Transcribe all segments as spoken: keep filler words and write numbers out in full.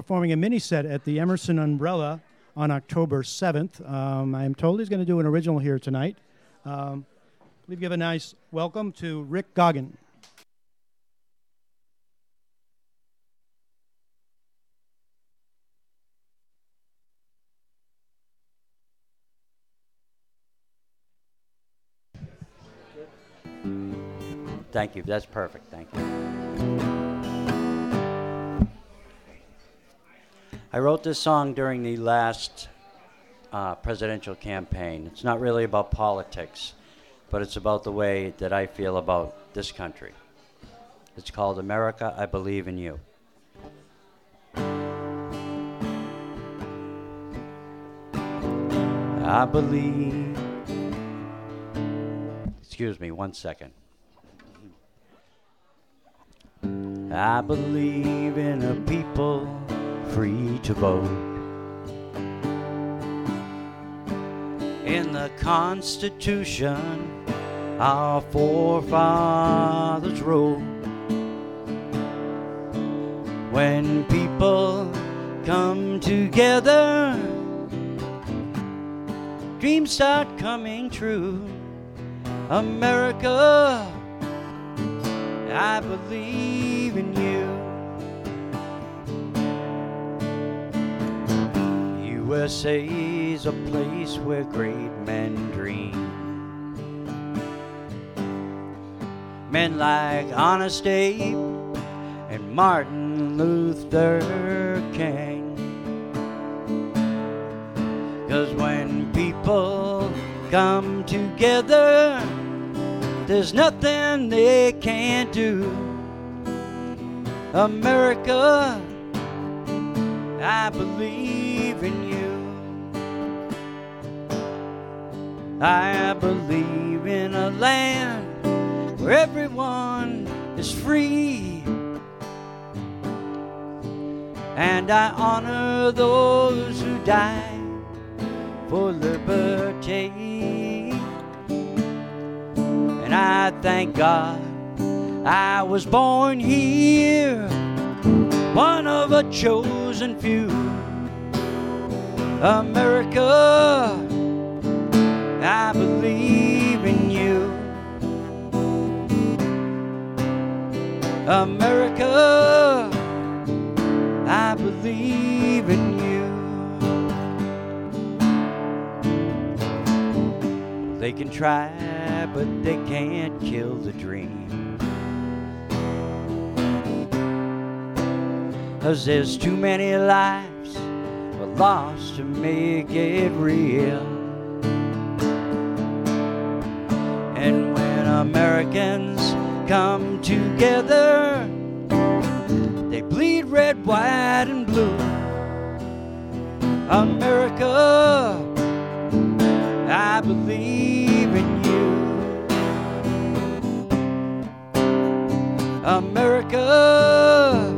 performing a mini set at the Emerson Umbrella on October seventh. Um, I am told he's going to do an original here tonight. Um, please give a nice welcome to Rick Goggin. Thank you. That's perfect. Thank you. I wrote this song during the last uh, presidential campaign. It's not really about politics, but it's about the way that I feel about this country. It's called America, I Believe in You. I believe. Excuse me, one second. I believe in a people free to vote, in the Constitution our forefathers wrote. When people come together, dreams start coming true. America, I believe in you. U S A's a place where great men dream. Men like Honest Abe and Martin Luther King. 'Cause when people come together, there's nothing they can't do. America, I believe in you. I believe in a land where everyone is free, and I honor those who die for liberty. And I thank God I was born here, one of a chosen few. America, I believe in you. America, I believe in you. They can try, but they can't kill the dream. 'Cause there's too many lives were lost to make it real. And when Americans come together, they bleed red, white, and blue. America, I believe in you. America,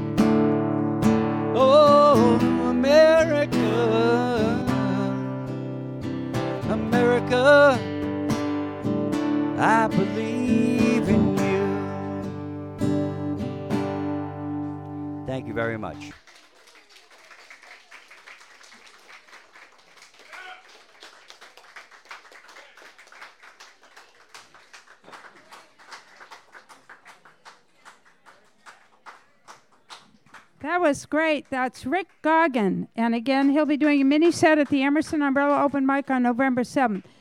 oh, America, America, I believe in you. Thank you very much. That was great. That's Rick Goggin. And again, he'll be doing a mini set at the Emerson Umbrella Open Mic on November seventh.